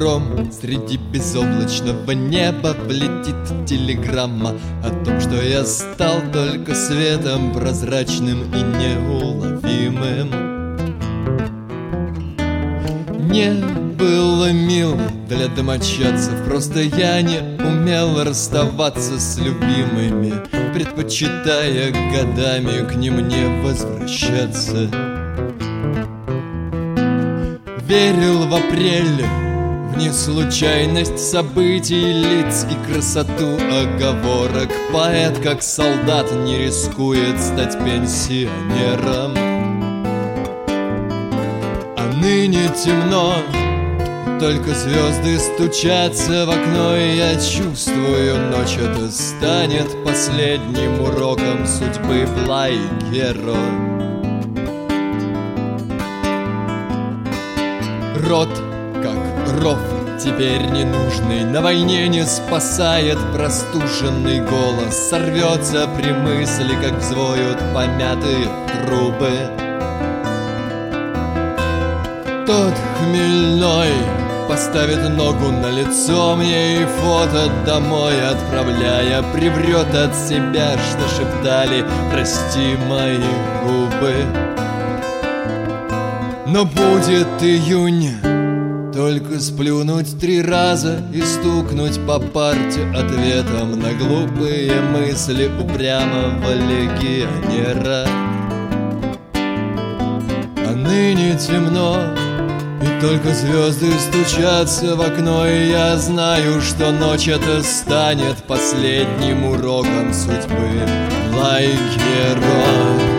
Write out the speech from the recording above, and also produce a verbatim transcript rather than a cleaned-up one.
гром, среди безоблачного неба влетит телеграмма о том, что я стал только светом прозрачным и неуловимым. Не было мил для домочадцев, просто я не умел расставаться с любимыми, предпочитая годами к ним не возвращаться. Верил в апрель, в неслучайность событий, лиц и красоту оговорок. Поэт, как солдат, не рискует стать пенсионером. А ныне темно, только звезды стучатся в окно, и я чувствую, ночь это станет последним уроком судьбы Блайгеро. Рот, как ров, теперь ненужный, на войне не спасает простуженный голос. Сорвется при мысли, как взвоют помятые трубы. Тот хмельной поставит ногу на лицо мне и фото домой отправляя, приврет от себя, что шептали «Прости мои губы». Но будет июнь, только сплюнуть три раза и стукнуть по парте ответом на глупые мысли упрямого легионера. А ныне темно, и только звезды стучатся в окно, и я знаю, что ночь эта станет последним уроком судьбы Блайгеро.